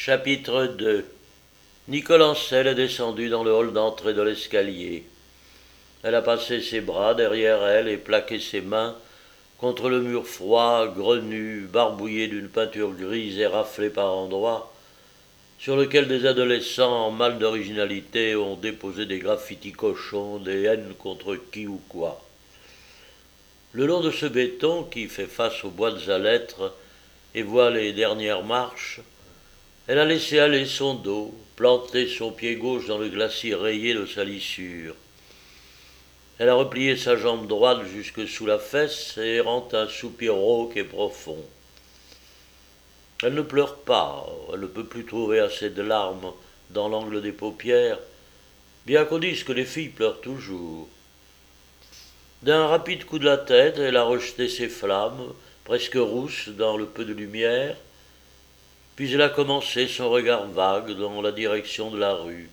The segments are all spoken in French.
Chapitre 2. Nicole Ancel est descendue dans le hall d'entrée de l'escalier. Elle a passé ses bras derrière elle et plaqué ses mains contre le mur froid, grenu, barbouillé d'une peinture grise et raflée par endroits, sur lequel des adolescents en mal d'originalité ont déposé des graffitis cochons, des haines contre qui ou quoi. Le long de ce béton qui fait face aux boîtes à lettres et voit les dernières marches, elle a laissé aller son dos, planté son pied gauche dans le glacis rayé de salissure. Elle a replié sa jambe droite jusque sous la fesse et rend un soupir rauque et profond. Elle ne pleure pas, elle ne peut plus trouver assez de larmes dans l'angle des paupières, bien qu'on dise que les filles pleurent toujours. D'un rapide coup de la tête, elle a rejeté ses flammes, presque rousses dans le peu de lumière, puis elle a commencé son regard vague dans la direction de la rue.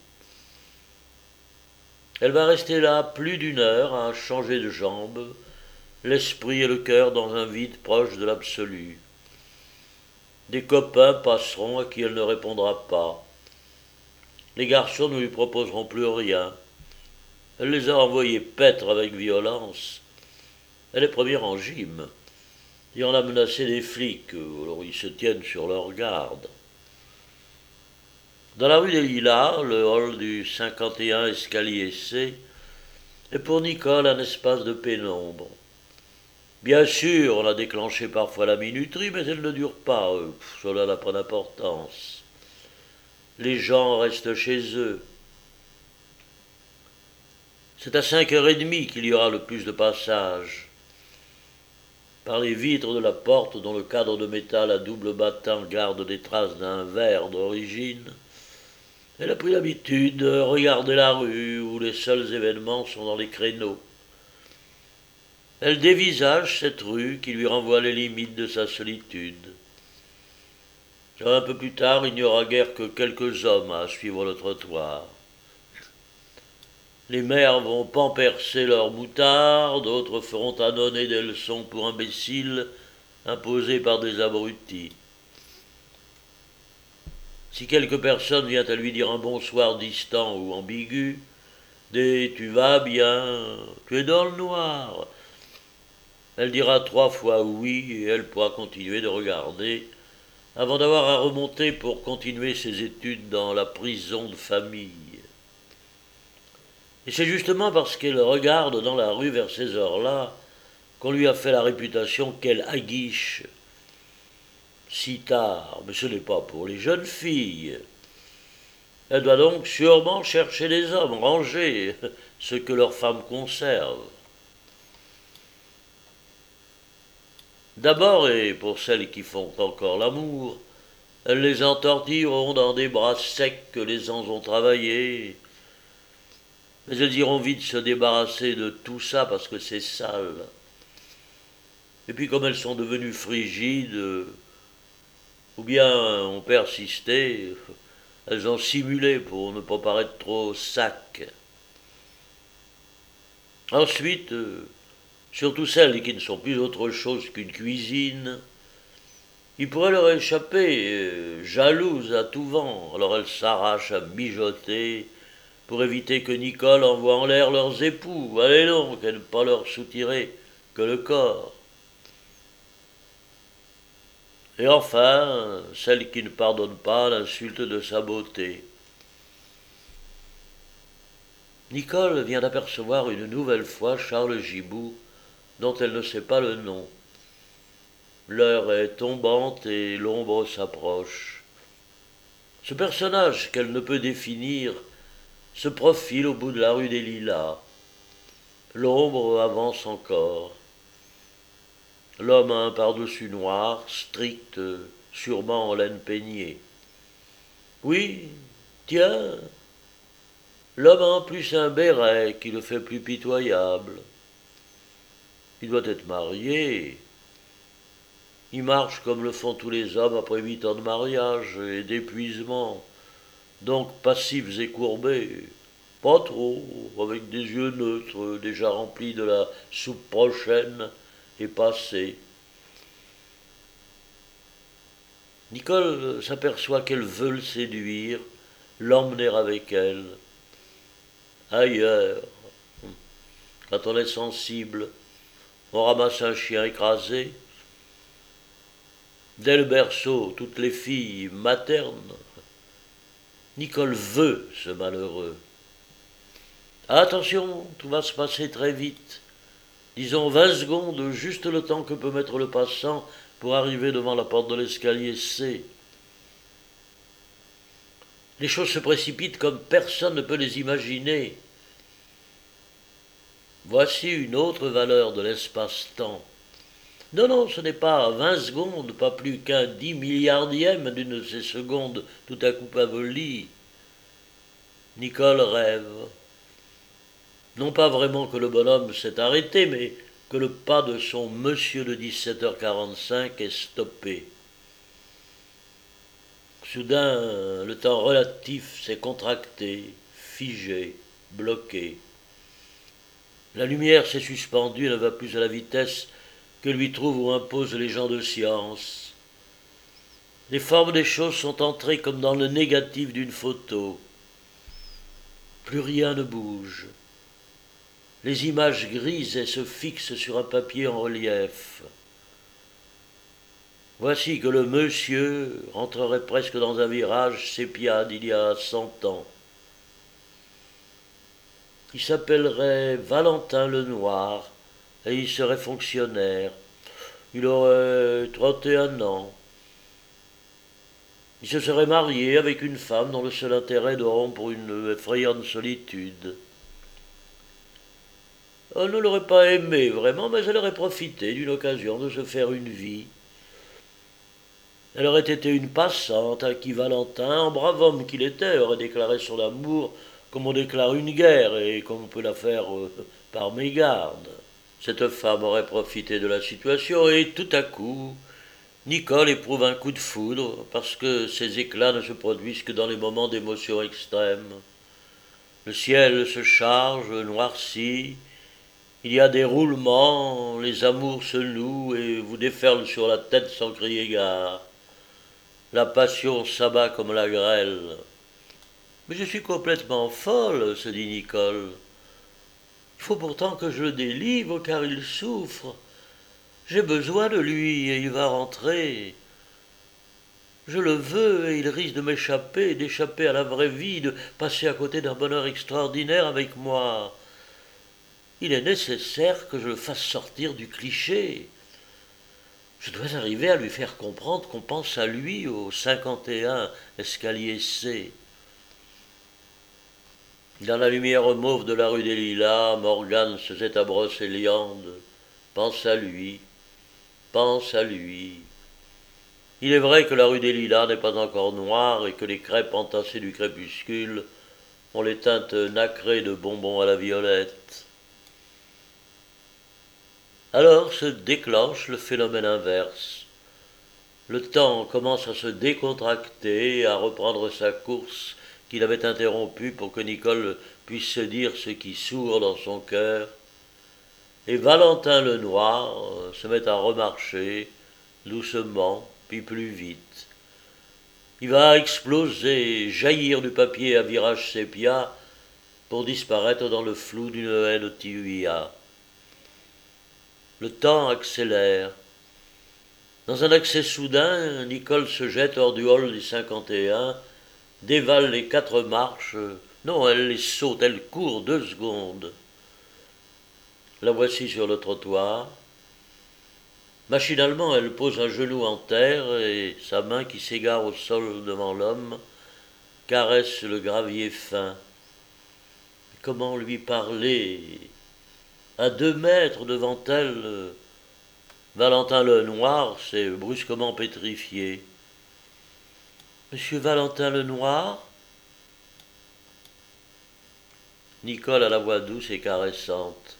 Elle va rester là plus d'une heure à changer de jambe, l'esprit et le cœur dans un vide proche de l'absolu. Des copains passeront à qui elle ne répondra pas. Les garçons ne lui proposeront plus rien. Elle les a envoyés paître avec violence. Elle est première en gym. Et en a menacé des flics, alors ils se tiennent sur leur garde. Dans la rue des Lilas, le hall du 51 escalier C est pour Nicole un espace de pénombre. Bien sûr, on a déclenché parfois la minuterie, mais elle ne dure pas, cela n'a pas d'importance. Les gens restent chez eux. C'est à 5h30 qu'il y aura le plus de passages. Par les vitres de la porte dont le cadre de métal à double battant garde des traces d'un verre d'origine, elle a pris l'habitude de regarder la rue où les seuls événements sont dans les créneaux. Elle dévisage cette rue qui lui renvoie les limites de sa solitude. Un peu plus tard, il n'y aura guère que quelques hommes à suivre le trottoir. Les mères vont pamperser leurs moutards, d'autres feront annonner des leçons pour imbéciles imposées par des abrutis. Si quelque personne vient à lui dire un bonsoir distant ou ambigu, des « tu vas bien, tu es dans le noir », elle dira 3 fois oui et elle pourra continuer de regarder avant d'avoir à remonter pour continuer ses études dans la prison de famille. Et c'est justement parce qu'elle regarde dans la rue vers ces heures-là qu'on lui a fait la réputation qu'elle aguiche si tard, mais ce n'est pas pour les jeunes filles. Elle doit donc sûrement chercher des hommes, ranger ce que leurs femmes conservent. D'abord, et pour celles qui font encore l'amour, elles les entortilleront dans des bras secs que les ans ont travaillés, mais elles iront vite se débarrasser de tout ça parce que c'est sale. Et puis comme elles sont devenues frigides, ou bien ont persisté, elles ont simulé pour ne pas paraître trop sacs. Ensuite, surtout celles qui ne sont plus autre chose qu'une cuisine, il pourrait leur échapper, jalouses à tout vent, alors elles s'arrachent à mijoter pour éviter que Nicole envoie en l'air leurs époux. Allez donc, et ne pas leur soutirer que le corps. Et enfin, celle qui ne pardonne pas l'insulte de sa beauté. Nicole vient d'apercevoir une nouvelle fois Charles Gibout, dont elle ne sait pas le nom. L'heure est tombante et l'ombre s'approche. Ce personnage qu'elle ne peut définir se profile au bout de la rue des Lilas. L'ombre avance encore. L'homme a un pardessus noir, strict, sûrement en laine peignée. Oui, tiens, l'homme a en plus un béret qui le fait plus pitoyable. Il doit être marié. Il marche comme le font tous les hommes après 8 ans de mariage et d'épuisement, donc passifs et courbés. Pas trop, avec des yeux neutres, déjà remplis de la soupe prochaine et passée. Nicole s'aperçoit qu'elle veut le séduire, l'emmener avec elle. Ailleurs, quand on est sensible, on ramasse un chien écrasé. Dès le berceau, toutes les filles maternent. Nicole veut ce malheureux. Attention, tout va se passer très vite. Disons 20 secondes, juste le temps que peut mettre le passant pour arriver devant la porte de l'escalier C. Les choses se précipitent comme personne ne peut les imaginer. Voici une autre valeur de l'espace-temps. Non, ce n'est pas 20 secondes, pas plus qu'un 10 milliardième d'une de ces secondes tout à coup avolies. Nicole rêve. Non pas vraiment que le bonhomme s'est arrêté, mais que le pas de son monsieur de 17h45 est stoppé. Soudain, le temps relatif s'est contracté, figé, bloqué. La lumière s'est suspendue et ne va plus à la vitesse que lui trouvent ou imposent les gens de science. Les formes des choses sont entrées comme dans le négatif d'une photo. Plus rien ne bouge. Les images grisent et se fixent sur un papier en relief. Voici que le monsieur rentrerait presque dans un virage sépia d'il y a 100 ans. Il s'appellerait Valentin Lenoir et il serait fonctionnaire. Il aurait 31 ans. Il se serait marié avec une femme dont le seul intérêt de rompre une effrayante solitude. Elle ne l'aurait pas aimé vraiment, mais elle aurait profité d'une occasion de se faire une vie. Elle aurait été une passante à qui Valentin, en brave homme qu'il était, aurait déclaré son amour comme on déclare une guerre et comme on peut la faire par mégarde. Cette femme aurait profité de la situation et tout à coup, Nicole éprouve un coup de foudre parce que ces éclats ne se produisent que dans les moments d'émotion extrême. Le ciel se charge, noircit, il y a des roulements, les amours se nouent et vous déferlent sur la tête sans crier gare. La passion s'abat comme la grêle. Mais je suis complètement folle, se dit Nicole. Il faut pourtant que je le délivre car il souffre. J'ai besoin de lui et il va rentrer. Je le veux et il risque de m'échapper, d'échapper à la vraie vie, de passer à côté d'un bonheur extraordinaire avec moi. Il est nécessaire que je le fasse sortir du cliché. Je dois arriver à lui faire comprendre qu'on pense à lui au 51 escalier C. Dans la lumière mauve de la rue des Lilas, Morgane se jette à Brocéliande. Pense à lui, pense à lui. Il est vrai que la rue des Lilas n'est pas encore noire et que les crêpes entassées du crépuscule ont les teintes nacrées de bonbons à la violette. Alors se déclenche le phénomène inverse. Le temps commence à se décontracter et à reprendre sa course qu'il avait interrompue pour que Nicole puisse se dire ce qui sourd dans son cœur. Et Valentin Lenoir se met à remarcher, doucement, puis plus vite. Il va exploser, jaillir du papier à virage sépia pour disparaître dans le flou d'une haie de tilleuls. Le temps accélère. Dans un accès soudain, Nicole se jette hors du hall du 51, dévale les 4 marches. Non, elle les saute, elle court 2 secondes. La voici sur le trottoir. Machinalement, elle pose un genou en terre et sa main qui s'égare au sol devant l'homme caresse le gravier fin. Comment lui parler? À 2 mètres devant elle, Valentin Lenoir s'est brusquement pétrifié. Monsieur Valentin Lenoir? Nicole a la voix douce et caressante.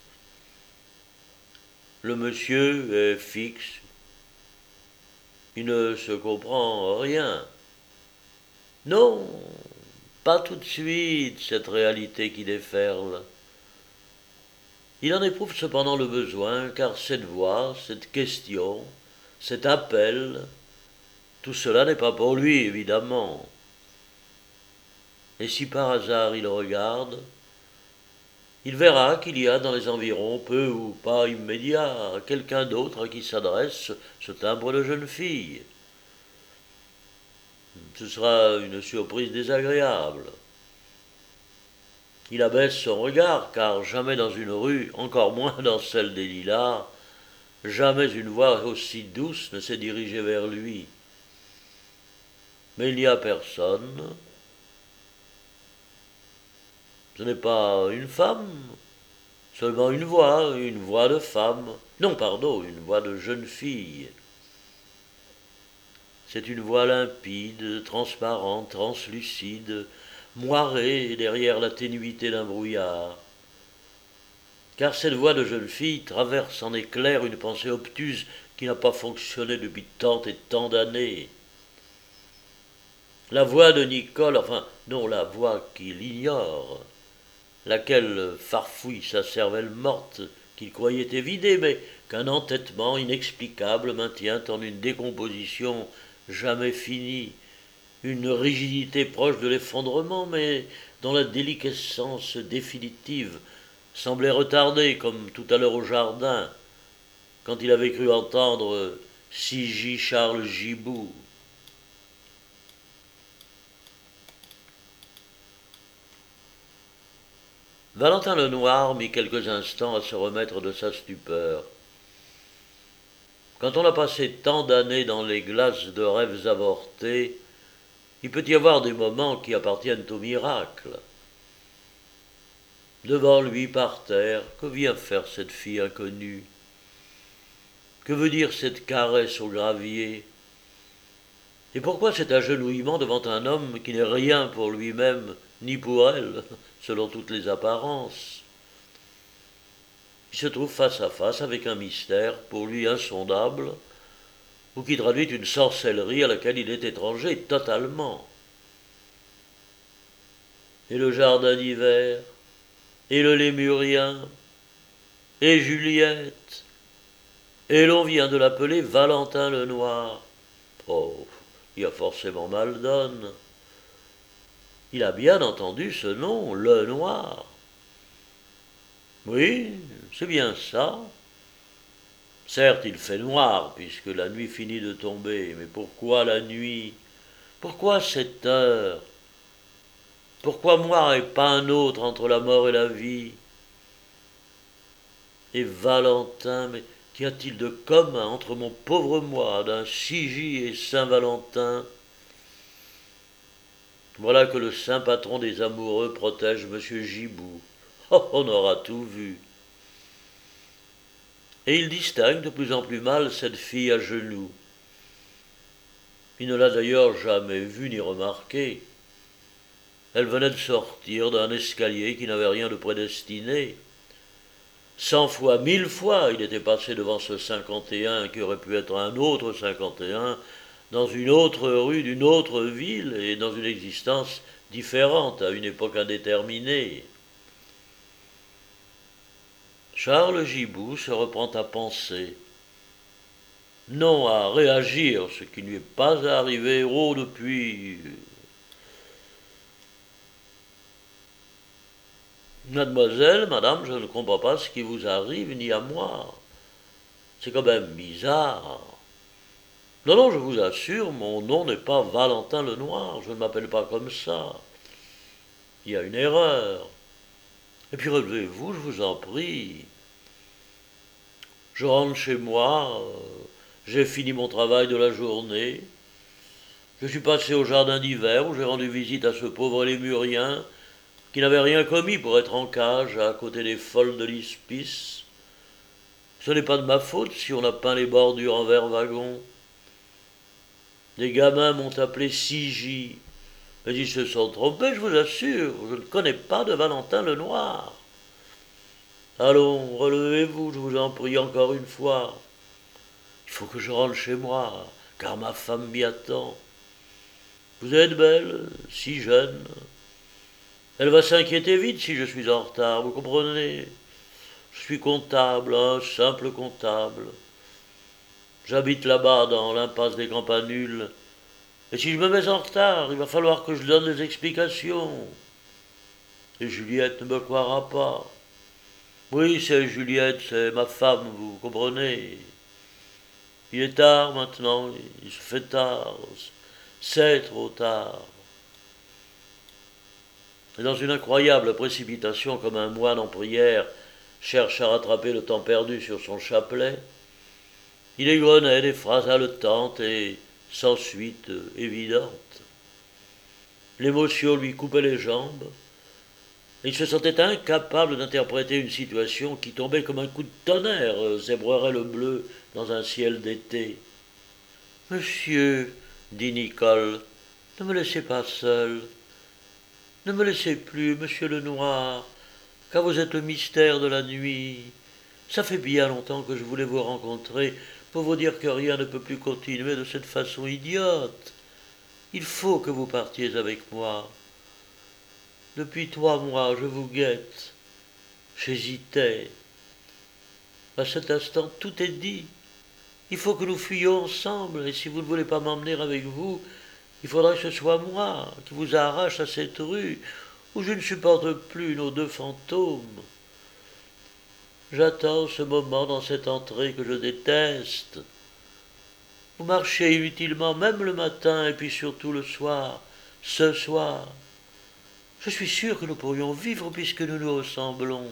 Le monsieur est fixe. Il ne se comprend rien. Non, pas tout de suite, cette réalité qui déferle. Il en éprouve cependant le besoin, car cette voix, cette question, cet appel, Tout cela n'est pas pour lui, évidemment. Et si par hasard il regarde, il verra qu'il y a dans les environs, peu ou pas immédiat, quelqu'un d'autre à qui s'adresse ce timbre de jeune fille. Ce sera une surprise désagréable. Il abaisse son regard, car jamais dans une rue, encore moins dans celle des Lilas, jamais une voix aussi douce ne s'est dirigée vers lui. Mais il n'y a personne. Ce n'est pas une femme, seulement une voix de femme. Non, pardon, une voix de jeune fille. C'est une voix limpide, transparente, translucide, moirée derrière la ténuité d'un brouillard. Car cette voix de jeune fille traverse en éclair une pensée obtuse qui n'a pas fonctionné depuis tant et tant d'années. La voix de Nicole, enfin, non, la voix qu'il ignore, laquelle farfouille sa cervelle morte qu'il croyait évidée, mais qu'un entêtement inexplicable maintient en une décomposition jamais finie, une rigidité proche de l'effondrement, mais dont la déliquescence définitive semblait retardée, comme tout à l'heure au jardin, quand il avait cru entendre C.J. Charles Gibou. Valentin Lenoir mit quelques instants à se remettre de sa stupeur. Quand on a passé tant d'années dans les glaces de rêves avortés, il peut y avoir des moments qui appartiennent au miracle. Devant lui, par terre, que vient faire cette fille inconnue? Que veut dire cette caresse au gravier? Et pourquoi cet agenouillement devant un homme qui n'est rien pour lui-même, ni pour elle, selon toutes les apparences? Il se trouve face à face avec un mystère, pour lui insondable, ou qui traduit une sorcellerie à laquelle il est étranger totalement. Et le jardin d'hiver, et le lémurien, et Juliette, et l'on vient de l'appeler Valentin Lenoir. Oh, il a forcément mal donne. Il a bien entendu ce nom, Lenoir. Oui, c'est bien ça. Certes, il fait noir, puisque la nuit finit de tomber, mais pourquoi la nuit? Pourquoi cette heure? Pourquoi moi et pas un autre entre la mort et la vie? Et Valentin, mais qu'y a-t-il de commun entre mon pauvre moi d'un Sigy et Saint-Valentin? Voilà que le saint patron des amoureux protège M. Gibou. Oh, on aura tout vu. Et il distingue de plus en plus mal cette fille à genoux. Il ne l'a d'ailleurs jamais vue ni remarquée. Elle venait de sortir d'un escalier qui n'avait rien de prédestiné. 100 fois, 1000 fois, il était passé devant ce 51 qui aurait pu être un autre 51, dans une autre rue d'une autre ville et dans une existence différente à une époque indéterminée. Charles Gibou se reprend à penser, non à réagir, ce qui ne lui est pas arrivé, depuis... Mademoiselle, madame, je ne comprends pas ce qui vous arrive, ni à moi. C'est quand même bizarre. Non, non, je vous assure, mon nom n'est pas Valentin Lenoir, je ne m'appelle pas comme ça. Il y a une erreur. Et puis relevez-vous, je vous en prie. Je rentre chez moi, j'ai fini mon travail de la journée. Je suis passé au jardin d'hiver où j'ai rendu visite à ce pauvre lémurien qui n'avait rien commis pour être en cage à côté des folles de l'Ispice. Ce n'est pas de ma faute si on a peint les bordures en vert wagon. Des gamins m'ont appelé Sigy, mais ils se sont trompés, je vous assure, je ne connais pas de Valentin Lenoir. Allons, relevez-vous, je vous en prie encore une fois. Il faut que je rentre chez moi, car ma femme m'y attend. Vous êtes belle, si jeune. Elle va s'inquiéter vite si je suis en retard, vous comprenez? Je suis comptable, un simple comptable. J'habite là-bas dans l'impasse des Campanules, Et si je me mets en retard, il va falloir que je donne des explications. Et Juliette ne me croira pas. Oui, c'est Juliette, c'est ma femme, vous comprenez. Il est tard maintenant, il se fait tard. C'est trop tard. Et dans une incroyable précipitation, comme un moine en prière cherche à rattraper le temps perdu sur son chapelet, il égrenait des phrases haletantes et sans suite évidente. L'émotion lui coupait les jambes, et il se sentait incapable d'interpréter une situation qui tombait comme un coup de tonnerre, zébrerait le bleu dans un ciel d'été. Monsieur, dit Nicole, ne me laissez pas seul. Ne me laissez plus, monsieur le Noir, car vous êtes le mystère de la nuit. Ça fait bien longtemps que je voulais vous rencontrer pour vous dire que rien ne peut plus continuer de cette façon idiote. Il faut que vous partiez avec moi. Depuis 3 mois, je vous guette. J'hésitais. À cet instant, tout est dit. Il faut que nous fuyions ensemble, et si vous ne voulez pas m'emmener avec vous, il faudrait que ce soit moi qui vous arrache à cette rue où je ne supporte plus nos 2 fantômes. J'attends ce moment dans cette entrée que je déteste. Vous marchez inutilement, même le matin et puis surtout le soir, ce soir. Je suis sûr que nous pourrions vivre puisque nous nous ressemblons.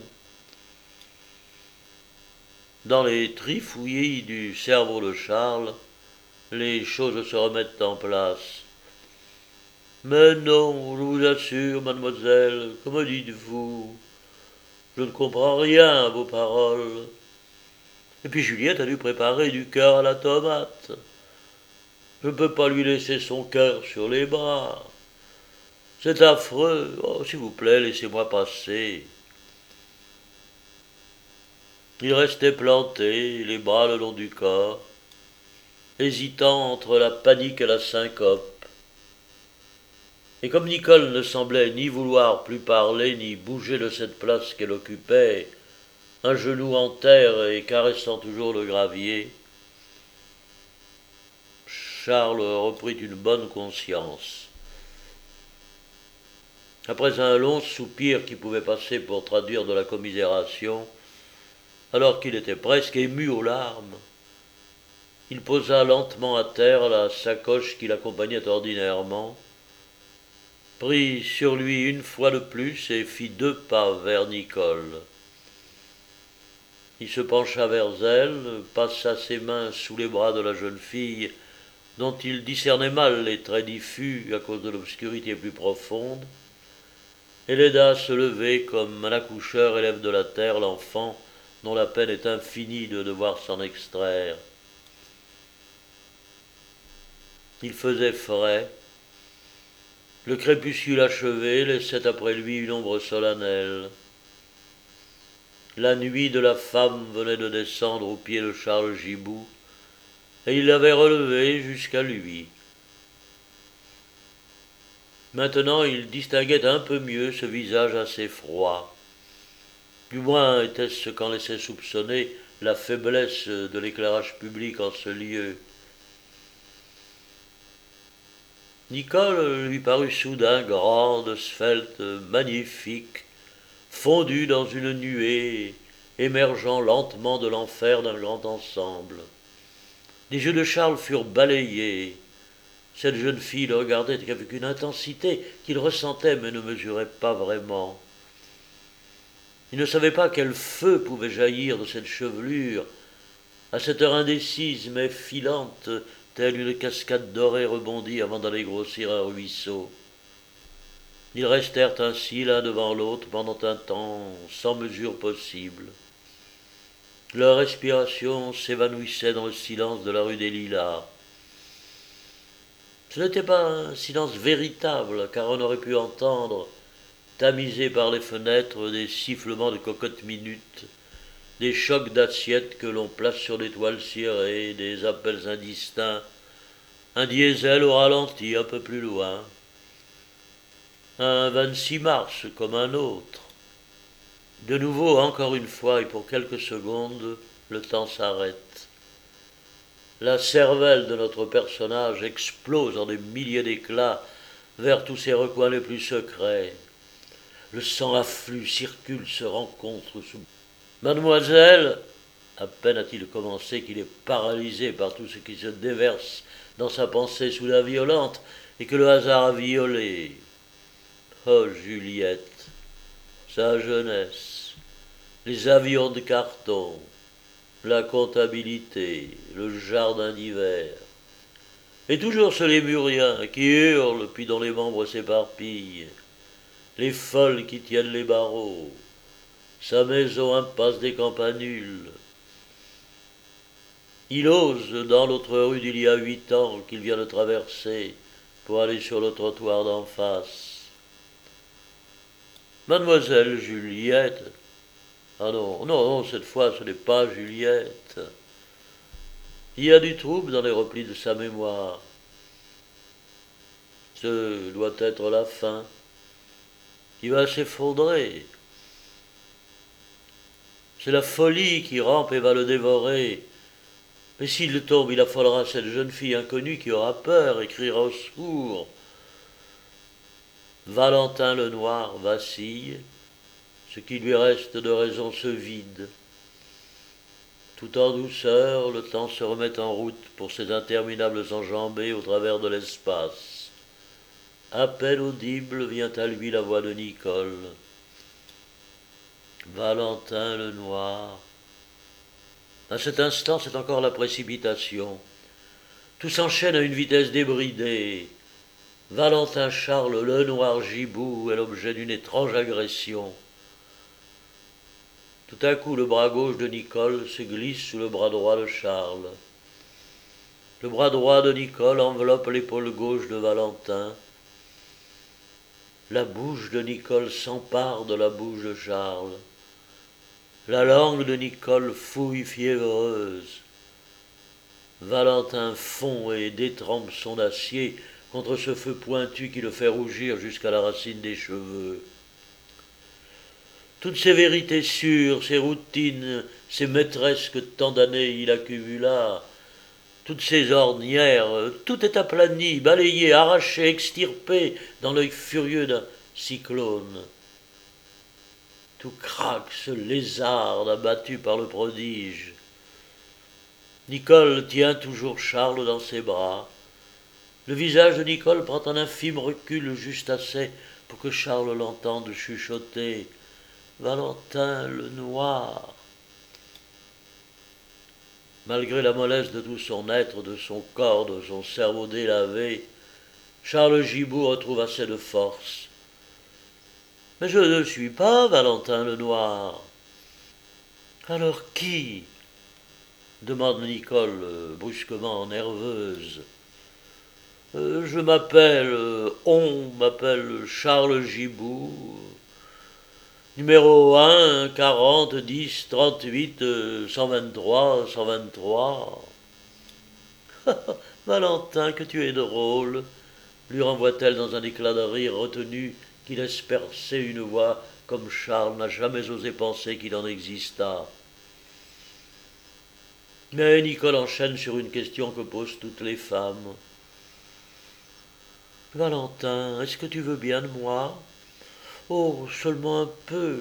Dans les trifouillis du cerveau de Charles, les choses se remettent en place. Mais non, je vous assure, mademoiselle, que me dites-vous? Je ne comprends rien à vos paroles. Et puis Juliette a dû préparer du cœur à la tomate. Je ne peux pas lui laisser son cœur sur les bras. C'est affreux. Oh, s'il vous plaît, laissez-moi passer. Il restait planté, les bras le long du corps, hésitant entre la panique et la syncope. Et comme Nicole ne semblait ni vouloir plus parler, ni bouger de cette place qu'elle occupait, un genou en terre et caressant toujours le gravier, Charles reprit une bonne conscience. Après un long soupir qui pouvait passer pour traduire de la commisération, alors qu'il était presque ému aux larmes, il posa lentement à terre la sacoche qui l'accompagnait ordinairement, prit sur lui une fois de plus et fit 2 pas vers Nicole. Il se pencha vers elle, passa ses mains sous les bras de la jeune fille, dont il discernait mal les traits diffus à cause de l'obscurité plus profonde, et l'aida à se lever comme un accoucheur élève de la terre l'enfant dont la peine est infinie de devoir s'en extraire. Il faisait frais. Le crépuscule achevé laissait après lui une ombre solennelle. La nuit de la femme venait de descendre au pied de Charles Gibout, et il l'avait relevée jusqu'à lui. Maintenant, il distinguait un peu mieux ce visage assez froid. Du moins était-ce ce qu'en laissait soupçonner la faiblesse de l'éclairage public en ce lieu. Nicole lui parut soudain grande, svelte, magnifique, fondue dans une nuée, émergeant lentement de l'enfer d'un grand ensemble. Les yeux de Charles furent balayés. Cette jeune fille le regardait avec une intensité qu'il ressentait mais ne mesurait pas vraiment. Il ne savait pas quel feu pouvait jaillir de cette chevelure, à cette heure indécise mais filante, telle une cascade dorée rebondie avant d'aller grossir un ruisseau. Ils restèrent ainsi l'un devant l'autre pendant un temps sans mesure possible. Leur respiration s'évanouissait dans le silence de la rue des Lilas. Ce n'était pas un silence véritable, car on aurait pu entendre, tamisé par les fenêtres, des sifflements de cocottes minutes, des chocs d'assiettes que l'on place sur des toiles cirées, des appels indistincts, un diesel au ralenti un peu plus loin, un 26 mars comme un autre. De nouveau, encore une fois et pour quelques secondes, le temps s'arrête. La cervelle de notre personnage explose en des milliers d'éclats vers tous ses recoins les plus secrets. Le sang afflue, circule, se rencontre sous... Mademoiselle, à peine a-t-il commencé qu'il est paralysé par tout ce qui se déverse dans sa pensée soudain violente et que le hasard a violé. Oh Juliette, sa jeunesse, les avions de carton, la comptabilité, le jardin d'hiver. Et toujours ce lémurien qui hurle puis dont les membres s'éparpillent, les folles qui tiennent les barreaux, sa maison impasse des campanules. Il ose dans l'autre rue d'il y a 8 ans qu'il vient de traverser pour aller sur le trottoir d'en face. Mademoiselle Juliette. Ah non, non, non, cette fois ce n'est pas Juliette. Il y a du trouble dans les replis de sa mémoire. Ce doit être la fin. Il va s'effondrer. C'est la folie qui rampe et va le dévorer. Mais s'il tombe, il affolera cette jeune fille inconnue qui aura peur et criera au secours. Valentin le Noir vacille, ce qui lui reste de raison se vide. Tout en douceur, le temps se remet en route pour ses interminables enjambées au travers de l'espace. À peine audible vient à lui la voix de Nicole. Valentin le Noir. À cet instant, c'est encore la précipitation. Tout s'enchaîne à une vitesse débridée. Valentin Charles le Noir Gibou est l'objet d'une étrange agression. Tout à coup, le bras gauche de Nicole se glisse sous le bras droit de Charles. Le bras droit de Nicole enveloppe l'épaule gauche de Valentin. La bouche de Nicole s'empare de la bouche de Charles. La langue de Nicole fouille fiévreuse. Valentin fond et détrempe son acier contre ce feu pointu qui le fait rougir jusqu'à la racine des cheveux. Toutes ces vérités sûres, ces routines, ces maîtresses que tant d'années il accumula, toutes ces ornières, tout est aplani, balayé, arraché, extirpé dans l'œil furieux d'un cyclone. Tout craque, ce lézard abattu par le prodige. Nicole tient toujours Charles dans ses bras. Le visage de Nicole prend un infime recul juste assez pour que Charles l'entende chuchoter « Valentin le Noir ». Malgré la mollesse de tout son être, de son corps, de son cerveau délavé, Charles Gibou retrouve assez de force. « Mais je ne suis pas Valentin le Noir. »« Alors qui ?» demande Nicole, brusquement nerveuse. « Je m'appelle, on m'appelle Charles Gibou. Numéro 1, 40, 10, 38, 123, 123. »« Valentin, que tu es drôle !» lui renvoie-t-elle dans un éclat de rire retenu qui laisse percer une voix comme Charles n'a jamais osé penser qu'il en existât. Mais Nicole enchaîne sur une question que posent toutes les femmes. « Valentin, est-ce que tu veux bien de moi ? Oh, seulement un peu.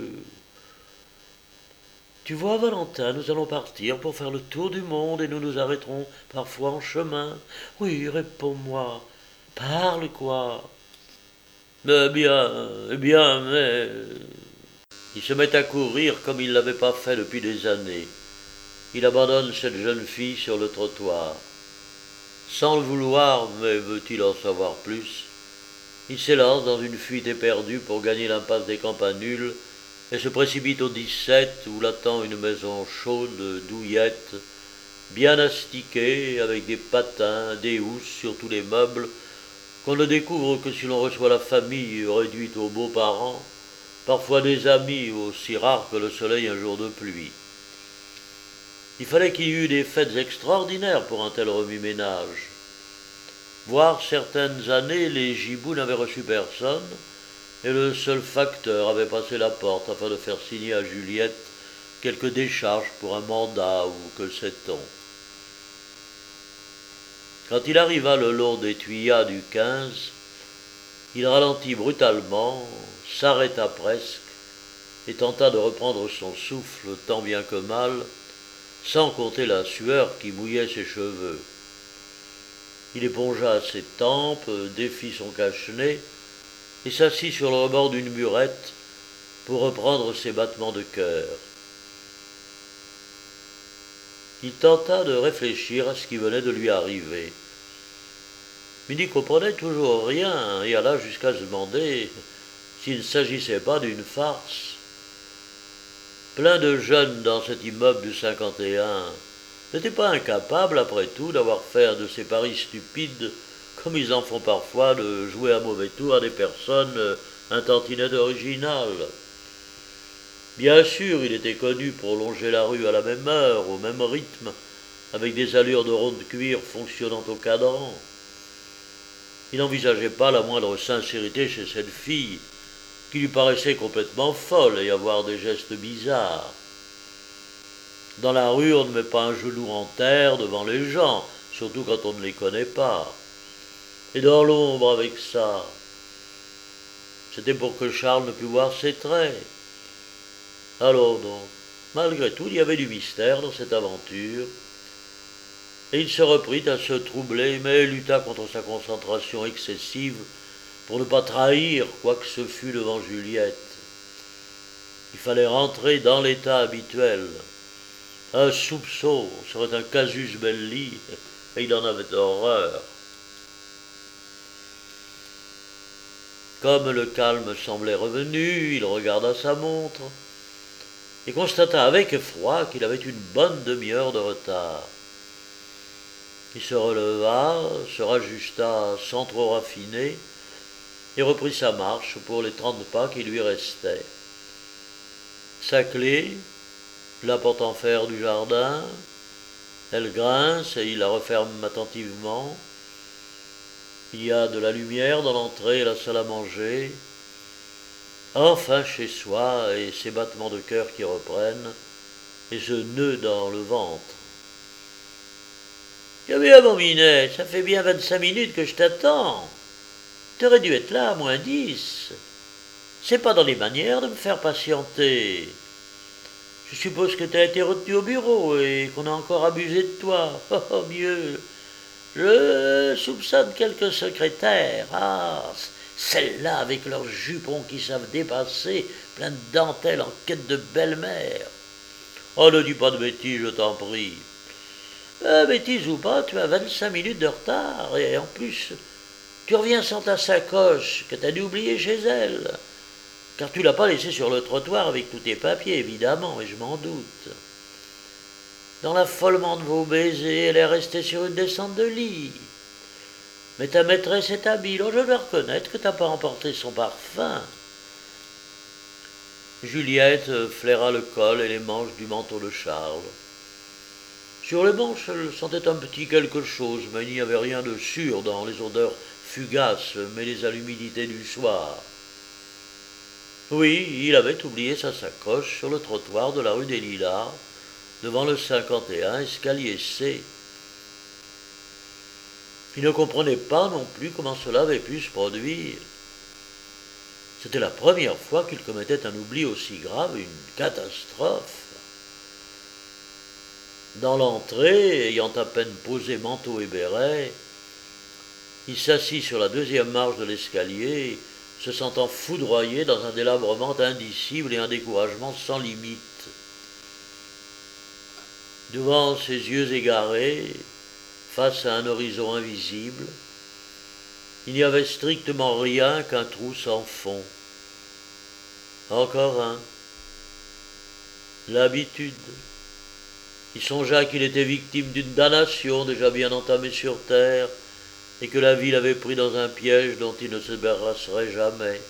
Tu vois, Valentin, nous allons partir pour faire le tour du monde et nous nous arrêterons parfois en chemin. Oui, réponds-moi. Parle, quoi. Eh bien, mais... » Il se met à courir comme il ne l'avait pas fait depuis des années. Il abandonne cette jeune fille sur le trottoir. Sans le vouloir, mais veut-il en savoir plus, il s'élance dans une fuite éperdue pour gagner l'impasse des Campanules et se précipite au 17 où l'attend une maison chaude, douillette, bien astiquée, avec des patins, des housses sur tous les meubles, qu'on ne découvre que si l'on reçoit la famille réduite aux beaux-parents, parfois des amis aussi rares que le soleil un jour de pluie. Il fallait qu'il y eût des fêtes extraordinaires pour un tel remue-ménage. Voire certaines années, les Gibou n'avaient reçu personne, et le seul facteur avait passé la porte afin de faire signer à Juliette quelques décharges pour un mandat ou que sait-on. Quand il arriva le long des Tuyas du 15, il ralentit brutalement, s'arrêta presque, et tenta de reprendre son souffle tant bien que mal, sans compter la sueur qui mouillait ses cheveux. Il épongea ses tempes, défit son cache-nez, et s'assit sur le rebord d'une murette pour reprendre ses battements de cœur. Il tenta de réfléchir à ce qui venait de lui arriver. Mais il n'y comprenait toujours rien et alla jusqu'à se demander s'il ne s'agissait pas d'une farce. Plein de jeunes dans cet immeuble du 51 n'étaient pas incapables, après tout, d'avoir fait de ces paris stupides, comme ils en font parfois, de jouer à mauvais tour à des personnes un tantinet originales. Bien sûr, il était connu pour longer la rue à la même heure, au même rythme, avec des allures de rond de cuir fonctionnant au cadran. Il n'envisageait pas la moindre sincérité chez cette fille, qui lui paraissait complètement folle et avoir des gestes bizarres. Dans la rue, on ne met pas un genou en terre devant les gens, surtout quand on ne les connaît pas. Et dans l'ombre avec ça, c'était pour que Charles ne pût voir ses traits. Alors donc, malgré tout, il y avait du mystère dans cette aventure, et il se reprit à se troubler, mais lutta contre sa concentration excessive pour ne pas trahir quoi que ce fût devant Juliette. Il fallait rentrer dans l'état habituel. Un soupçon serait un casus belli, et il en avait horreur. Comme le calme semblait revenu, il regarda sa montre et constata avec effroi qu'il avait une bonne demi-heure de retard. Il se releva, se rajusta sans trop raffiner et reprit sa marche pour les 30 pas qui lui restaient. Sa clé, la porte en fer du jardin, elle grince et il la referme attentivement. Il y a de la lumière dans l'entrée et la salle à manger. Enfin chez soi et ses battements de cœur qui reprennent et ce nœud dans le ventre. Eh bien, mon Minet, ça fait bien 25 minutes que je t'attends. T'aurais dû être là à moins 10. C'est pas dans les manières de me faire patienter. Je suppose que t'as été retenu au bureau et qu'on a encore abusé de toi. Oh, mieux. Je soupçonne quelques secrétaires. Ah, celles-là avec leurs jupons qui savent dépasser, plein de dentelles en quête de belle-mère. Oh, ne dis pas de bêtises, je t'en prie. Bêtise ou pas, tu as 25 minutes de retard, et en plus, tu reviens sans ta sacoche que t'as dû oublier chez elle. Car tu l'as pas laissée sur le trottoir avec tous tes papiers, évidemment, et je m'en doute. Dans l'affolement de vos baisers, elle est restée sur une descente de lit. Mais ta maîtresse est habile, oh, je dois reconnaître que t'as pas emporté son parfum. Juliette flaira le col et les manches du manteau de Charles. Sur les manches, elle sentait un petit quelque chose, mais il n'y avait rien de sûr dans les odeurs fugaces mêlées à l'humidité du soir. Oui, il avait oublié sa sacoche sur le trottoir de la rue des Lilas, devant le 51, escalier C. Il ne comprenait pas non plus comment cela avait pu se produire. C'était la première fois qu'il commettait un oubli aussi grave, une catastrophe. Dans l'entrée, ayant à peine posé manteau et béret, il s'assit sur la deuxième marche de l'escalier, se sentant foudroyé dans un délabrement indicible et un découragement sans limite. Devant ses yeux égarés, face à un horizon invisible, il n'y avait strictement rien qu'un trou sans fond. Encore un. L'habitude. Il songea qu'il était victime d'une damnation déjà bien entamée sur terre et que la vie l'avait pris dans un piège dont il ne se débarrasserait jamais.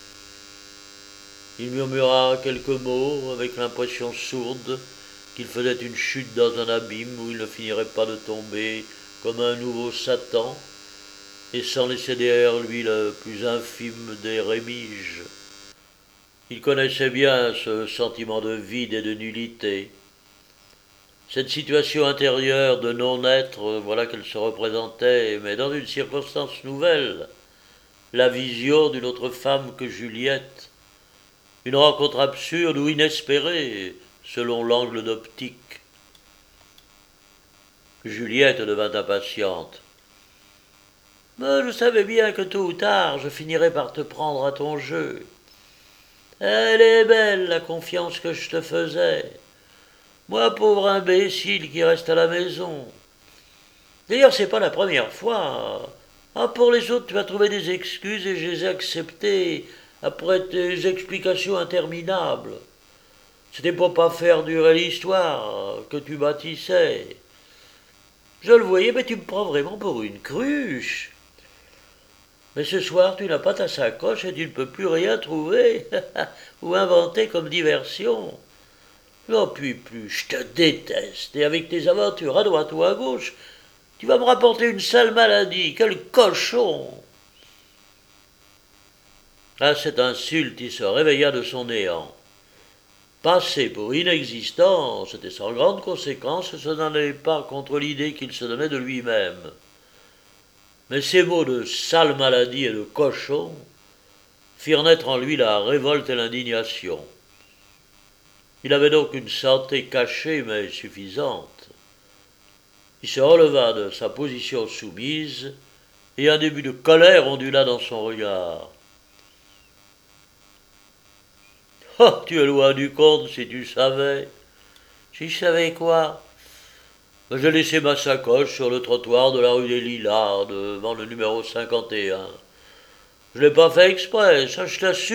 Il murmura quelques mots avec l'impression sourde qu'il faisait une chute dans un abîme où il ne finirait pas de tomber comme un nouveau Satan et sans laisser derrière lui le plus infime des rémiges. Il connaissait bien ce sentiment de vide et de nullité. Cette situation intérieure de non-être, voilà qu'elle se représentait, mais dans une circonstance nouvelle, la vision d'une autre femme que Juliette, une rencontre absurde ou inespérée, selon l'angle d'optique. Juliette devint impatiente. Mais je savais bien que tôt ou tard je finirais par te prendre à ton jeu. Elle est belle, la confiance que je te faisais. Moi, pauvre imbécile qui reste à la maison. D'ailleurs, c'est pas la première fois. Ah, pour les autres, tu as trouvé des excuses et je les ai acceptées après tes explications interminables. C'était pour pas faire durer l'histoire que tu bâtissais. Je le voyais, mais tu me prends vraiment pour une cruche. Mais ce soir, tu n'as pas ta sacoche et tu ne peux plus rien trouver ou inventer comme diversion. J'en puis plus, je te déteste, et avec tes aventures à droite ou à gauche, tu vas me rapporter une sale maladie, quel cochon. À cette insulte, il se réveilla de son néant. Passé pour inexistant, c'était sans grande conséquence, ce n'en allait pas contre l'idée qu'il se donnait de lui-même. Mais ces mots de sale maladie et de cochon firent naître en lui la révolte et l'indignation. Il avait donc une santé cachée mais suffisante. Il se releva de sa position soumise et un début de colère ondula dans son regard. « Oh, tu es loin du compte si tu savais. » »« Si je savais quoi ?»« J'ai laissé ma sacoche sur le trottoir de la rue des Lilas, devant le numéro 51. Je l'ai pas fait exprès, ça je t'assure. » »«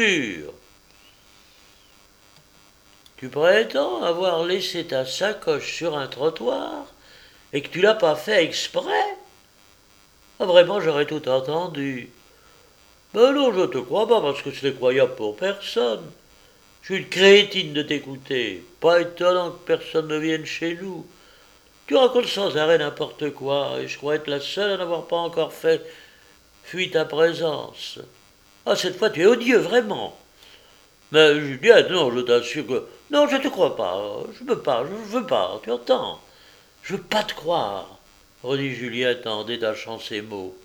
Tu prétends avoir laissé ta sacoche sur un trottoir et que tu l'as pas fait exprès ? Ah, vraiment, j'aurais tout entendu. Ben non, je te crois pas parce que c'est croyable pour personne. Je suis une crétine de t'écouter. Pas étonnant que personne ne vienne chez nous. Tu racontes sans arrêt n'importe quoi, et je crois être la seule à n'avoir pas encore fait fuite à présence. Ah, cette fois tu es odieux, vraiment. Mais Juliette, non, je t'assure que... Non, je te crois pas. Je peux pas, je veux pas, tu entends ? Je veux pas te croire, redit Juliette en détachant ses mots.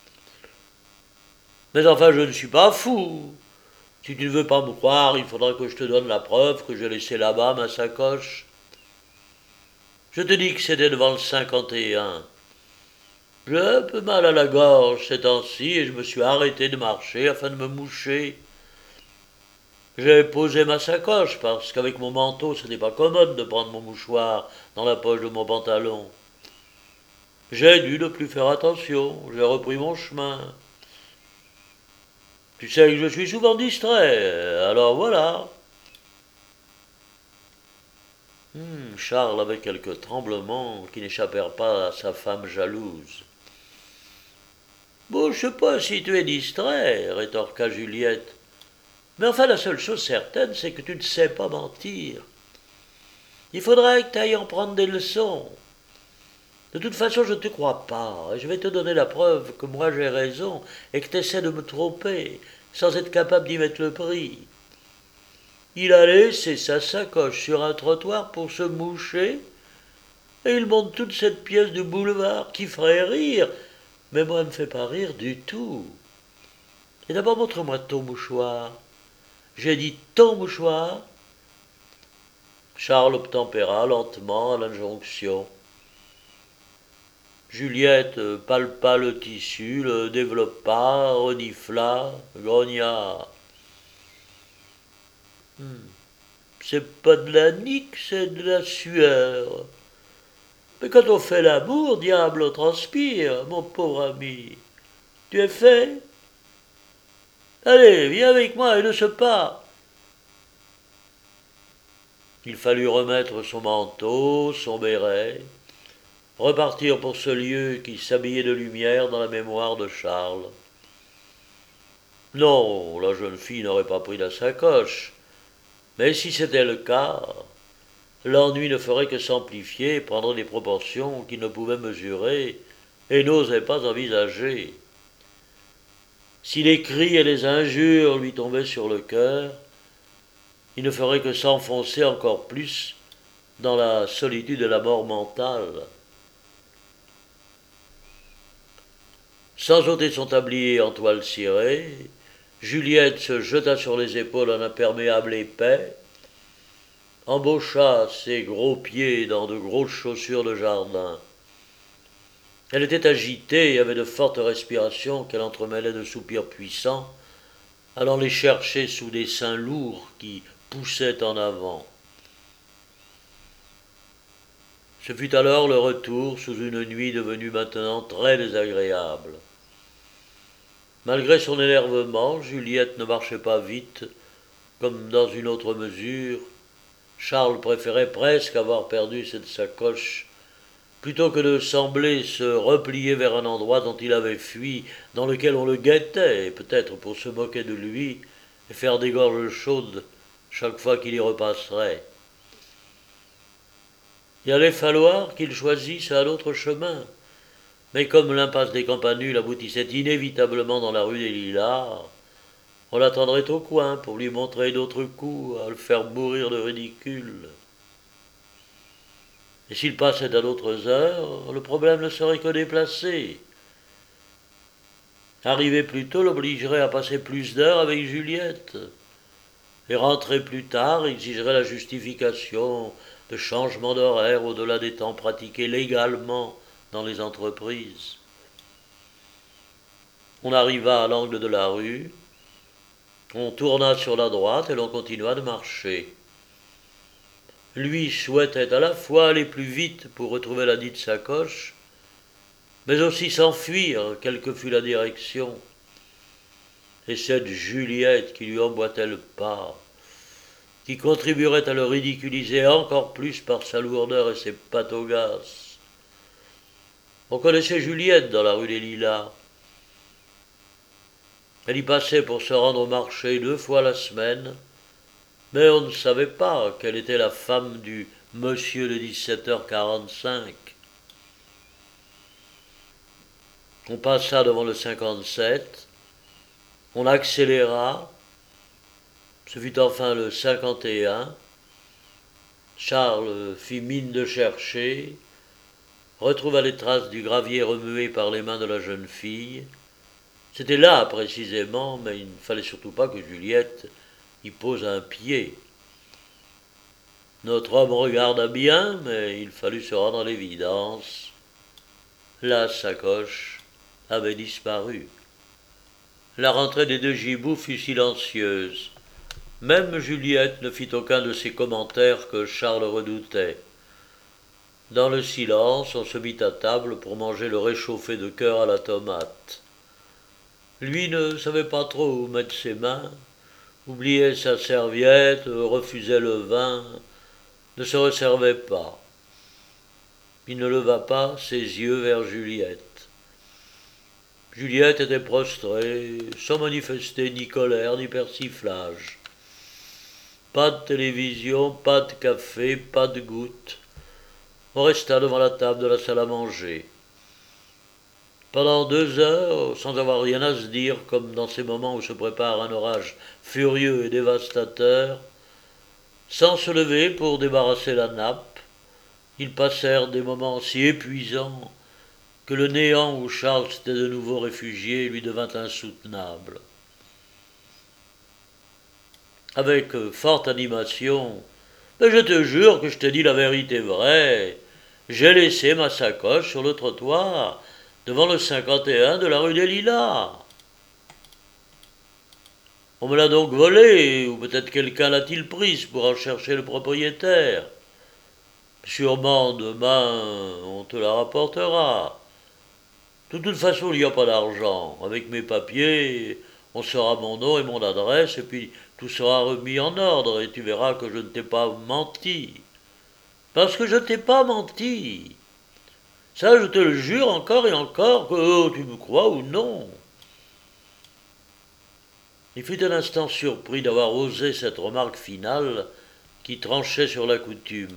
Mais enfin, je ne suis pas fou. Si tu ne veux pas me croire, il faudra que je te donne la preuve que j'ai laissé là-bas ma sacoche. Je te dis que c'était devant le 51. J'ai un peu mal à la gorge ces temps-ci et je me suis arrêté de marcher afin de me moucher. J'ai posé ma sacoche parce qu'avec mon manteau, ce n'est pas commode de prendre mon mouchoir dans la poche de mon pantalon. J'ai dû ne plus faire attention, j'ai repris mon chemin. Tu sais que je suis souvent distrait, alors voilà. Charles avait quelques tremblements qui n'échappèrent pas à sa femme jalouse. Bon, je sais pas si tu es distrait, rétorqua Juliette. Mais enfin, la seule chose certaine, c'est que tu ne sais pas mentir. Il faudrait que tu ailles en prendre des leçons. De toute façon, je ne te crois pas, et je vais te donner la preuve que moi j'ai raison et que tu essaies de me tromper, sans être capable d'y mettre le prix. Il a laissé sa sacoche sur un trottoir pour se moucher, et il monte toute cette pièce de boulevard qui ferait rire, mais moi, elle ne me fait pas rire du tout. Et d'abord, montre-moi ton mouchoir. J'ai dit ton mouchoir. Charles obtempéra lentement à l'injonction. Juliette palpa le tissu, le développa, renifla, grogna. C'est pas de la nique, c'est de la sueur. Mais quand on fait l'amour, diable, on transpire, mon pauvre ami. Tu es fait ? Allez, viens avec moi et ne se pas. Il fallut remettre son manteau, son béret, repartir pour ce lieu qui s'habillait de lumière dans la mémoire de Charles. Non, la jeune fille n'aurait pas pris la sacoche, mais si c'était le cas, l'ennui ne ferait que s'amplifier et prendre des proportions qu'il ne pouvait mesurer et n'osait pas envisager. Si les cris et les injures lui tombaient sur le cœur, il ne ferait que s'enfoncer encore plus dans la solitude et la mort mentale. Sans ôter son tablier en toile cirée, Juliette se jeta sur les épaules un imperméable épais, embaucha ses gros pieds dans de grosses chaussures de jardin. Elle était agitée et avait de fortes respirations qu'elle entremêlait de soupirs puissants, allant les chercher sous des seins lourds qui poussaient en avant. Ce fut alors le retour sous une nuit devenue maintenant très désagréable. Malgré son énervement, Juliette ne marchait pas vite, comme dans une autre mesure. Charles préférait presque avoir perdu cette sacoche, plutôt que de sembler se replier vers un endroit dont il avait fui, dans lequel on le guettait, peut-être pour se moquer de lui, et faire des gorges chaudes chaque fois qu'il y repasserait. Il allait falloir qu'il choisisse un autre chemin. Mais comme l'impasse des Campanules aboutissait inévitablement dans la rue des Lilas, on l'attendrait au coin pour lui montrer d'autres coups, à le faire mourir de ridicule. Et s'il passait à d'autres heures, le problème ne serait que déplacé. Arriver plus tôt l'obligerait à passer plus d'heures avec Juliette, et rentrer plus tard exigerait la justification de changements d'horaire au-delà des temps pratiqués légalement dans les entreprises. On arriva à l'angle de la rue, on tourna sur la droite et l'on continua de marcher. Lui souhaitait à la fois aller plus vite pour retrouver la dite sacoche, mais aussi s'enfuir, quelle que fût la direction. Et cette Juliette qui lui emboîtait le pas, qui contribuerait à le ridiculiser encore plus par sa lourdeur et ses pataugas. On connaissait Juliette dans la rue des Lilas. Elle y passait pour se rendre au marché 2 fois la semaine, mais on ne savait pas qu'elle était la femme du monsieur de 17h45. On passa devant le 57, on accéléra, ce fut enfin le 51. Charles fit mine de chercher, retrouva les traces du gravier remué par les mains de la jeune fille. C'était là, précisément, mais il ne fallait surtout pas que Juliette y pose un pied. Notre homme regarda bien, mais il fallut se rendre à l'évidence. La sacoche avait disparu. La rentrée des 2 giboux fut silencieuse. Même Juliette ne fit aucun de ces commentaires que Charles redoutait. Dans le silence, on se mit à table pour manger le réchauffé de cœur à la tomate. Lui ne savait pas trop où mettre ses mains, oubliait sa serviette, refusait le vin, ne se resservait pas. Il ne leva pas ses yeux vers Juliette. Juliette était prostrée, sans manifester ni colère ni persiflage. Pas de télévision, pas de café, pas de gouttes. On resta devant la table de la salle à manger. Pendant 2 heures, sans avoir rien à se dire, comme dans ces moments où se prépare un orage furieux et dévastateur, sans se lever pour débarrasser la nappe, ils passèrent des moments si épuisants que le néant où Charles s'était de nouveau réfugié lui devint insoutenable. Avec forte animation, « Mais je te jure que je te dis la vérité vraie. J'ai laissé ma sacoche sur le trottoir, devant le 51 de la rue des Lilas. On me l'a donc volée, ou peut-être quelqu'un l'a-t-il prise pour en chercher le propriétaire. Sûrement demain, on te la rapportera. De toute façon, il n'y a pas d'argent. Avec mes papiers, on saura mon nom et mon adresse, et puis tout sera remis en ordre, et tu verras que je ne t'ai pas menti. Parce que je ne t'ai pas menti. Ça, je te le jure encore et encore, que tu me crois ou non. » Il fut un instant surpris d'avoir osé cette remarque finale qui tranchait sur la coutume.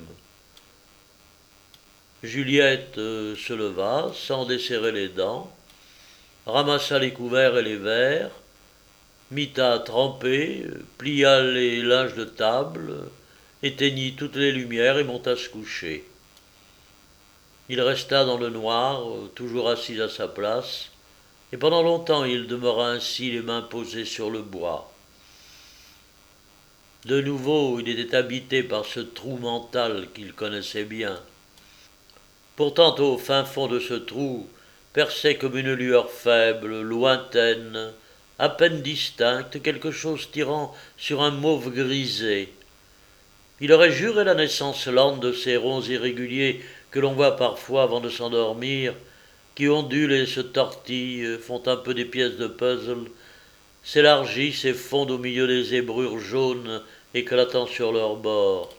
Juliette se leva, sans desserrer les dents, ramassa les couverts et les verres, mit à tremper, plia les linges de table éteignit toutes les lumières et monta se coucher. Il resta dans le noir, toujours assis à sa place, et pendant longtemps il demeura ainsi, les mains posées sur le bois. De nouveau, il était habité par ce trou mental qu'il connaissait bien. Pourtant, au fin fond de ce trou, perçait comme une lueur faible, lointaine, à peine distincte, quelque chose tirant sur un mauve grisé. Il aurait juré la naissance lente de ces ronds irréguliers que l'on voit parfois avant de s'endormir, qui ondulent et se tortillent, font un peu des pièces de puzzle, s'élargissent et fondent au milieu des zébrures jaunes éclatant sur leurs bords.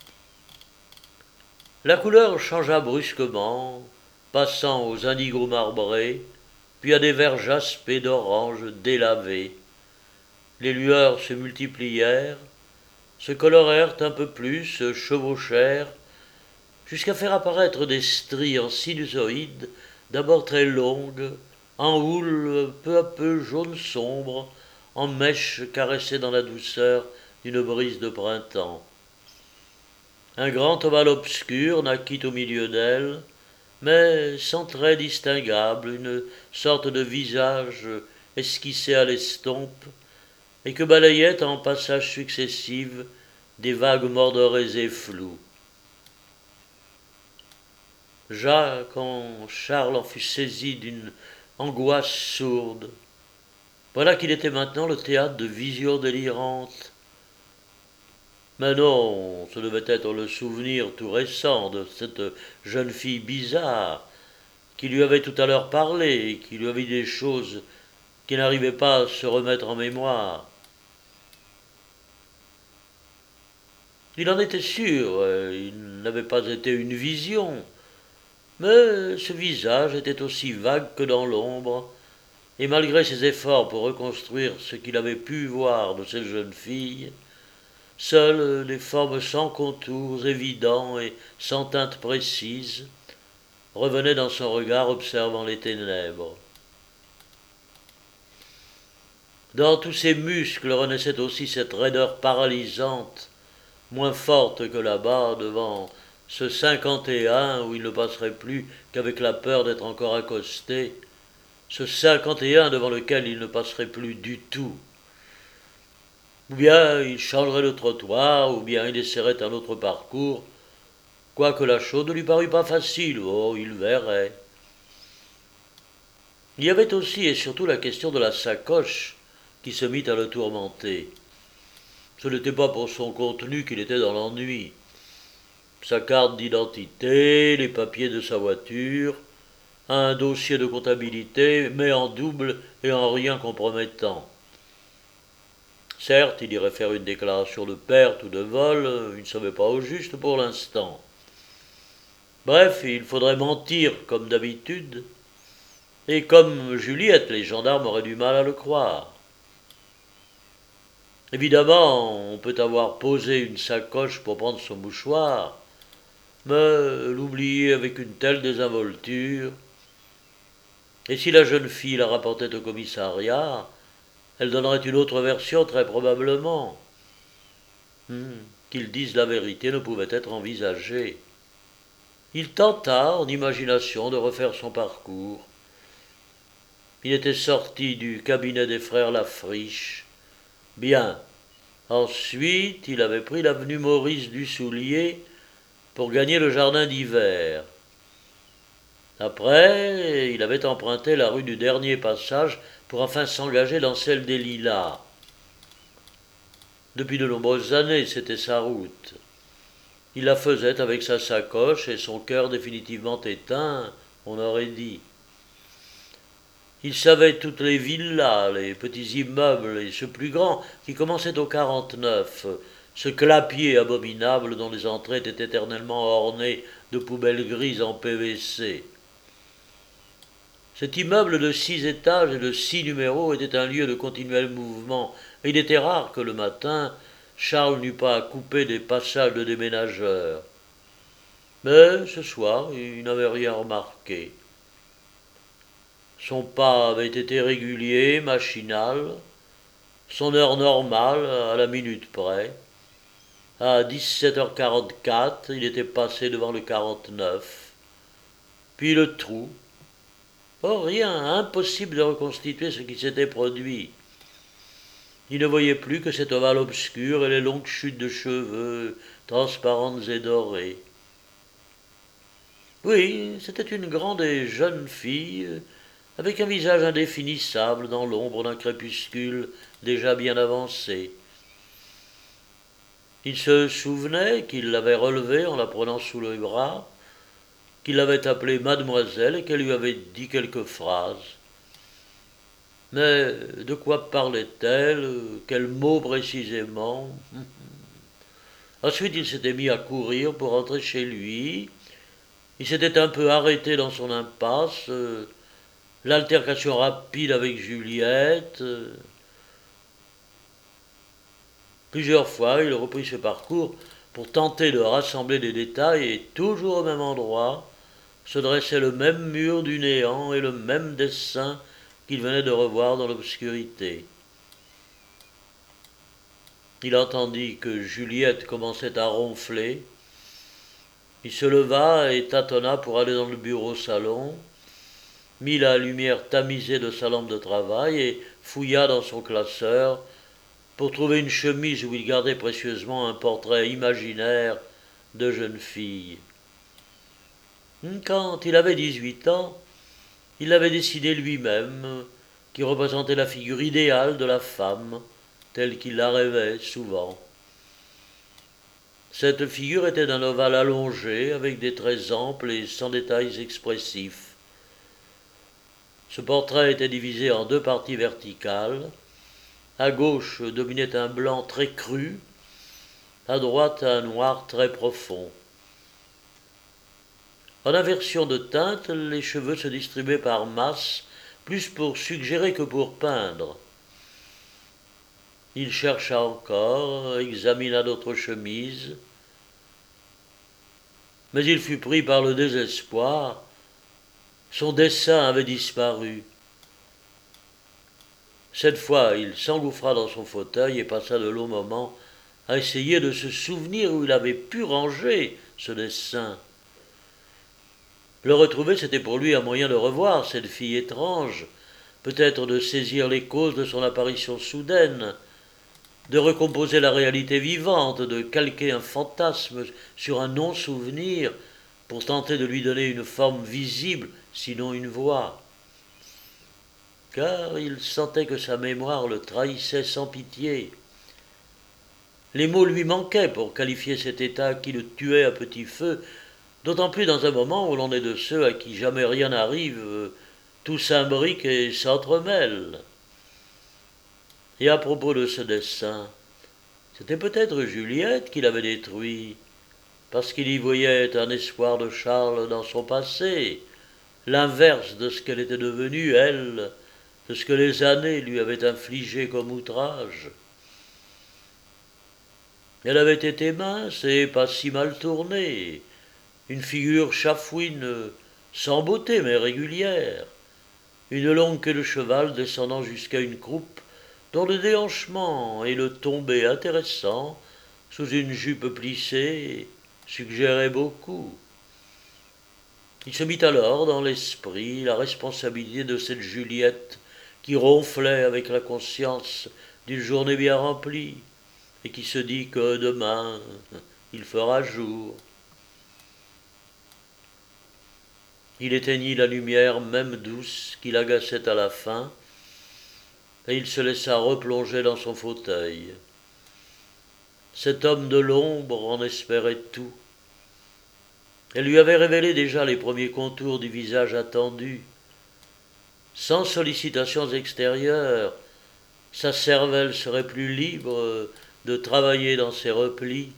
La couleur changea brusquement, passant aux indigos marbrés, puis à des verts jaspés d'orange délavés. Les lueurs se multiplièrent, se colorèrent un peu plus, se chevauchèrent, jusqu'à faire apparaître des stries en sinusoïdes, d'abord très longues, en houle peu à peu jaune sombre, en mèches caressées dans la douceur d'une brise de printemps. Un grand ovale obscur naquit au milieu d'elle, mais sans trait distinguable, une sorte de visage esquissé à l'estompe, et que balayaient en passages successifs des vagues mordorées et floues. Jacques, quand Charles en fut saisi d'une angoisse sourde, voilà qu'il était maintenant le théâtre de visions délirantes. Mais non, ce devait être le souvenir tout récent de cette jeune fille bizarre qui lui avait tout à l'heure parlé et qui lui avait dit des choses qui n'arrivaient pas à se remettre en mémoire. Il en était sûr, il n'avait pas été une vision, mais ce visage était aussi vague que dans l'ombre, et malgré ses efforts pour reconstruire ce qu'il avait pu voir de cette jeune fille, seules les formes sans contours évidents et sans teinte précise revenaient dans son regard observant les ténèbres. Dans tous ses muscles renaissait aussi cette raideur paralysante, moins forte que là-bas, devant ce 51 où il ne passerait plus qu'avec la peur d'être encore accosté, ce 51 devant lequel il ne passerait plus du tout. Ou bien il changerait de trottoir, ou bien il essaierait un autre parcours, quoique la chose ne lui parût pas facile, oh, il verrait. Il y avait aussi et surtout la question de la sacoche qui se mit à le tourmenter. Ce n'était pas pour son contenu qu'il était dans l'ennui. Sa carte d'identité, les papiers de sa voiture, un dossier de comptabilité, mais en double et en rien compromettant. Certes, il irait faire une déclaration de perte ou de vol, il ne savait pas au juste pour l'instant. Bref, il faudrait mentir comme d'habitude, et comme Juliette, les gendarmes auraient du mal à le croire. Évidemment, on peut avoir posé une sacoche pour prendre son mouchoir, mais l'oublier avec une telle désinvolture. Et si la jeune fille la rapportait au commissariat, elle donnerait une autre version très probablement. Qu'ils disent la vérité ne pouvait être envisagé. Il tenta, en imagination, de refaire son parcours. Il était sorti du cabinet des frères Lafriche. Bien. Ensuite, il avait pris l'avenue Maurice Dussoulier pour gagner le jardin d'hiver. Après, il avait emprunté la rue du Dernier Passage pour enfin s'engager dans celle des Lilas. Depuis de nombreuses années, c'était sa route. Il la faisait avec sa sacoche et son cœur définitivement éteint, on aurait dit. Il savait toutes les villas, les petits immeubles et ce plus grand qui commençait au 49, ce clapier abominable dont les entrées étaient éternellement ornées de poubelles grises en PVC. Cet immeuble de 6 étages et de 6 numéros était un lieu de continuel mouvement, et il était rare que le matin, Charles n'eût pas à couper des passages de déménageurs. Mais ce soir, il n'avait rien remarqué. Son pas avait été régulier, machinal, son heure normale, à la minute près. À 17h44, il était passé devant le 49. Puis le trou. Oh, rien, impossible de reconstituer ce qui s'était produit. Il ne voyait plus que cet ovale obscur et les longues chutes de cheveux, transparentes et dorées. Oui, c'était une grande et jeune fille, avec un visage indéfinissable dans l'ombre d'un crépuscule déjà bien avancé. Il se souvenait qu'il l'avait relevée en la prenant sous le bras, qu'il l'avait appelée mademoiselle et qu'elle lui avait dit quelques phrases. Mais de quoi parlait-elle? Quels mots précisément? Ensuite, il s'était mis à courir pour rentrer chez lui. Il s'était un peu arrêté dans son impasse. L'altercation rapide avec Juliette. Plusieurs fois, il reprit ce parcours pour tenter de rassembler des détails et toujours au même endroit se dressait le même mur du néant et le même dessin qu'il venait de revoir dans l'obscurité. Il entendit que Juliette commençait à ronfler. Il se leva et tâtonna pour aller dans le bureau-salon, mit la lumière tamisée de sa lampe de travail et fouilla dans son classeur pour trouver une chemise où il gardait précieusement un portrait imaginaire de jeune fille. Quand il avait 18 ans, il l'avait dessiné lui-même, qui représentait la figure idéale de la femme, telle qu'il la rêvait souvent. Cette figure était d'un ovale allongé, avec des traits amples et sans détails expressifs. Ce portrait était divisé en deux parties verticales. À gauche dominait un blanc très cru, à droite un noir très profond. En inversion de teinte, les cheveux se distribuaient par masse, plus pour suggérer que pour peindre. Il chercha encore, examina d'autres chemises, mais il fut pris par le désespoir. Son dessin avait disparu. Cette fois, il s'engouffra dans son fauteuil et passa de longs moments à essayer de se souvenir où il avait pu ranger ce dessin. Le retrouver, c'était pour lui un moyen de revoir cette fille étrange, peut-être de saisir les causes de son apparition soudaine, de recomposer la réalité vivante, de calquer un fantasme sur un non-souvenir pour tenter de lui donner une forme visible, sinon une voix. Car il sentait que sa mémoire le trahissait sans pitié. Les mots lui manquaient pour qualifier cet état qui le tuait à petit feu, d'autant plus dans un moment où l'on est de ceux à qui jamais rien n'arrive, tout s'imbrique et s'entremêle. Et à propos de ce dessin, c'était peut-être Juliette qui l'avait détruit, parce qu'il y voyait un espoir de Charles dans son passé, l'inverse de ce qu'elle était devenue, elle, de ce que les années lui avaient infligé comme outrage. Elle avait été mince et pas si mal tournée, une figure chafouine, sans beauté mais régulière, une longue queue de cheval descendant jusqu'à une croupe dont le déhanchement et le tombé intéressant, sous une jupe plissée, suggéraient beaucoup. Il se mit alors dans l'esprit la responsabilité de cette Juliette qui ronflait avec la conscience d'une journée bien remplie et qui se dit que demain il fera jour. Il éteignit la lumière même douce qui l'agaçait à la fin, et il se laissa replonger dans son fauteuil. Cet homme de l'ombre en espérait tout. Elle lui avait révélé déjà les premiers contours du visage attendu. Sans sollicitations extérieures, sa cervelle serait plus libre de travailler dans ses replis.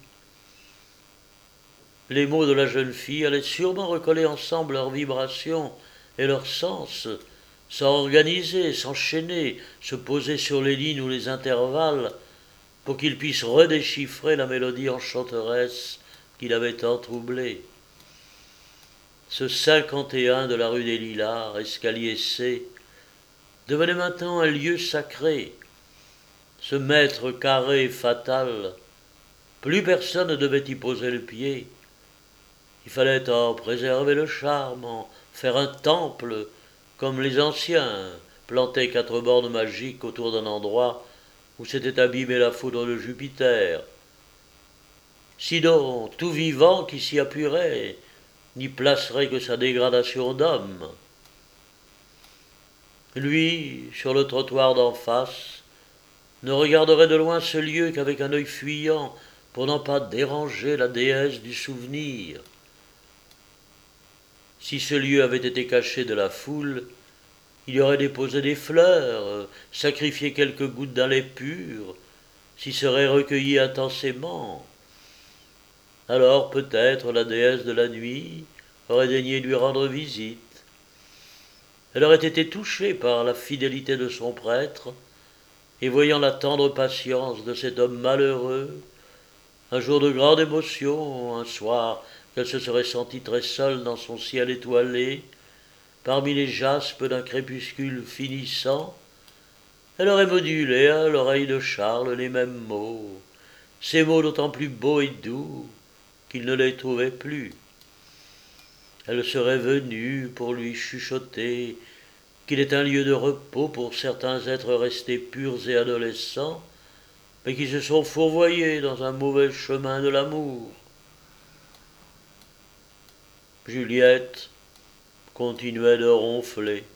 Les mots de la jeune fille allaient sûrement recoller ensemble leurs vibrations et leurs sens, s'organiser, s'enchaîner, se poser sur les lignes ou les intervalles, pour qu'il puisse redéchiffrer la mélodie enchanteresse qui l'avait tant troublé. Ce 51 de la rue des Lilas, escalier C, devenait maintenant un lieu sacré. Ce mètre carré fatal plus personne ne devait y poser le pied. Il fallait en préserver le charme, en faire un temple, comme les anciens, planter 4 bornes magiques autour d'un endroit où s'était abîmée la foudre de Jupiter. Sinon, tout vivant qui s'y appuierait n'y placerait que sa dégradation d'homme. Lui, sur le trottoir d'en face, ne regarderait de loin ce lieu qu'avec un œil fuyant pour n'en pas déranger la déesse du souvenir. Si ce lieu avait été caché de la foule, il y aurait déposé des fleurs, sacrifié quelques gouttes d'un lait pur, s'y serait recueilli intensément. Alors peut-être la déesse de la nuit aurait daigné lui rendre visite. Elle aurait été touchée par la fidélité de son prêtre, et voyant la tendre patience de cet homme malheureux, un jour de grande émotion, un soir qu'elle se serait sentie très seule dans son ciel étoilé, parmi les jaspes d'un crépuscule finissant, elle aurait modulé à l'oreille de Charles les mêmes mots, ces mots d'autant plus beaux et doux qu'il ne les trouvait plus. Elle serait venue pour lui chuchoter qu'il est un lieu de repos pour certains êtres restés purs et adolescents, mais qui se sont fourvoyés dans un mauvais chemin de l'amour. Juliette continuait de ronfler.